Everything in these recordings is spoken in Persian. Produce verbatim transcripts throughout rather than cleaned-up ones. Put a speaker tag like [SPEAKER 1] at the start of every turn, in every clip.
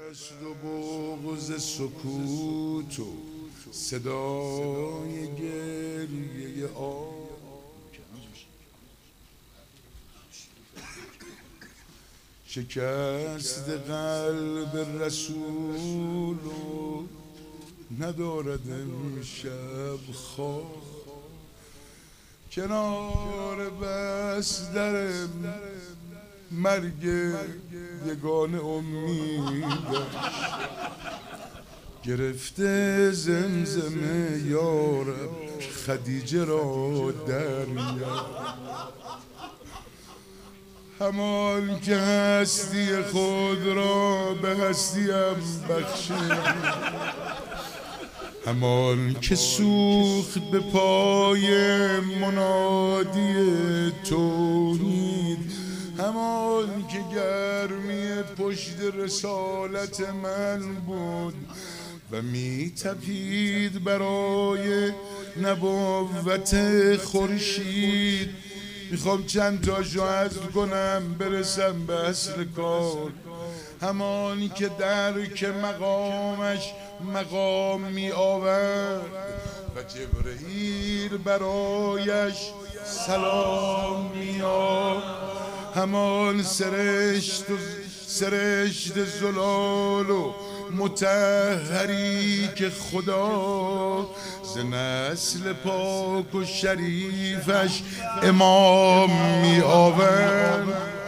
[SPEAKER 1] دشت و بغض سکوت و صدای گریه آب شکست قلب رسول و ندارد امشب خواب کنار بس در مرگ یگان امیدش گرفته زمزمه یارب خدیجه را در میاد همان که هستی خود را به هستیم بخشید همان که سوخت به پای منادی توحید همان که گرمی پشت رسالت من بود و می تپید برای نبوت خورشید میخوام چند تاشو حذف کنم برسم به اصل کار همانی که درک مقامش مقام می آورد و جبرئیل برایش سلام می آورد همان سرشت و سرشت زلال و مطهری که خدا ز نسل پاک و شریفش امام می آورد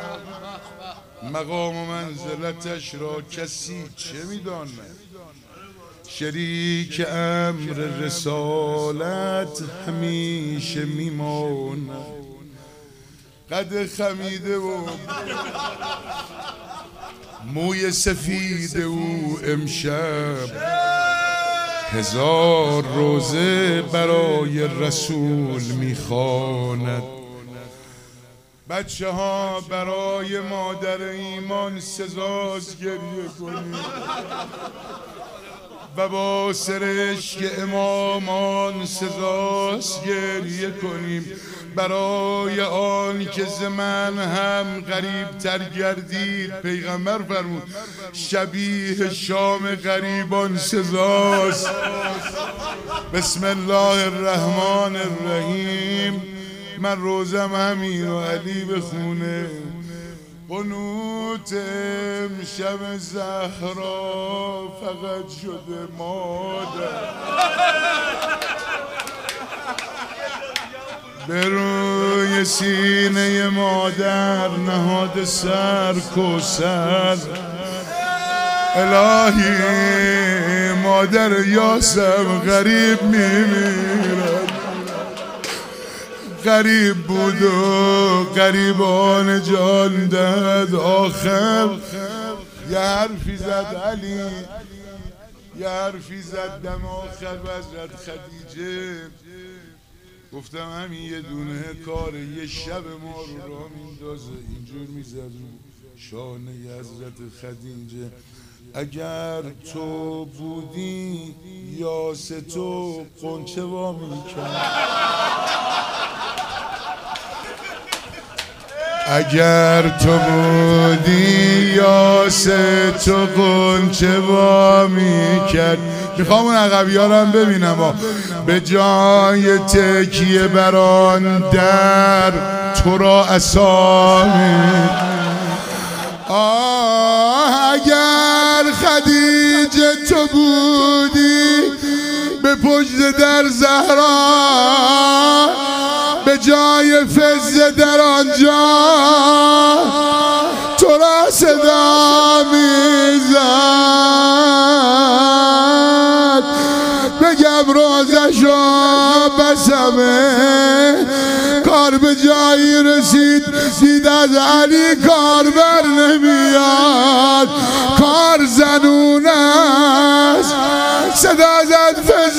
[SPEAKER 1] مقام و منزلتش را کسی چه می داند شریک امر رسالت همیشه می ماند قد خمیده و موی سفید او امشب هزار روزه برای رسول میخواند بچه ها برای مادر ایمان سزاست گریه کنید و با سرشک امامان سزاست گریه کنیم برای آن که ز من هم غریب تر گردید پیغمبر فرمود شبیه شام غریبان سزاست بسم الله الرحمن الرحیم من روزم همین و علی بخونه قنوت امشب زهرا فقط شده مادر به روی سینه مادر نهاد سر کوثر الهی مادر یاسم غریب میمیرد غریب بود و غریبان جان داد آخر یه حرفی زد علی یه حرفی زد دم آخر و حضرت خدیجه گفتم همین یه دونه کار یه شب ما رو را میندازه اینجور میزد رو شانه حضرت خدیجه اگر تو بودی یاس تو قنچه وا میکرد اگر تو بودی یاس تو قنچه وا میکرد میخوام اون عقبیارم ببینم ها. به جای تکیه بران در تو را اسامی آه اگر خدیجه تو بودی به پشت در زهرا به جای فزه در آنجا تو را صدا میزد بگم روزشو بسمه کار به جایی رسید دید از علی کار بر نمیاد کار زنون است صدا زد فزه